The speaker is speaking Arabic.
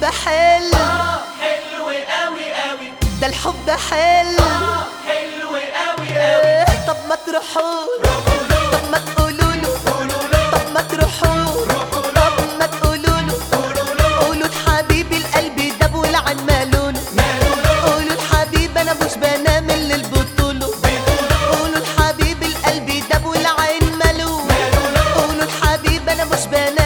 الحب حلو حلو قوي قوي. ده الحب حلو حلو قوي قوي. طب ما تروحوا طب ما تقولوا له طب ما تروحوا طب ما تقولوا له قولوا لحبيبي القلب داب والعين مالوله قولوا لحبيبي انا مش بنام اللي البطوله قولوا لحبيبي القلب داب والعين مالوله قولوا لحبيبي انا مش بنام